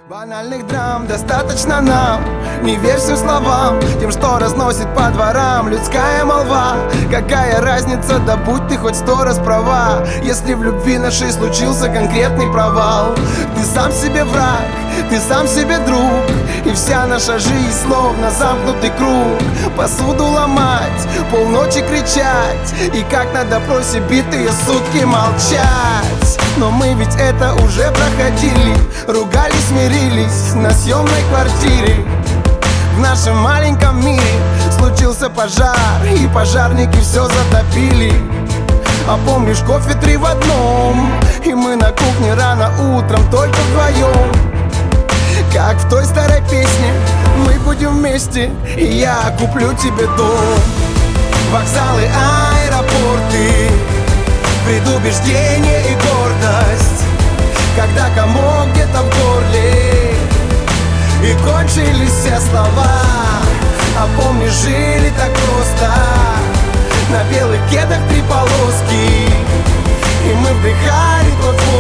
Банальных драм достаточно нам. Не верь всем словам, тем, что разносит по дворам людская молва. Какая разница, да будь ты хоть 100 раз права, если в любви нашей случился конкретный провал. Ты сам себе враг, ты сам себе друг, и вся наша жизнь словно замкнутый круг. Посуду ломать, полночи кричать, и как на допросе битые сутки молчать. Но мы ведь это уже проходили, ругались, мирились на съемной квартире. В нашем маленьком мире случился пожар, и пожарники все затопили. А помнишь, кофе 3 в одном, и мы на кухне рано утром только вдвоем. Как в той старой песне, мы будем вместе, и я куплю тебе дом. Вокзалы, аэропорты, предубеждение и гордость, когда комок где-то в горле и кончились все слова. А помнишь, жили так просто, на белых кедах 3 полоски, и мы вдыхали тот воздух,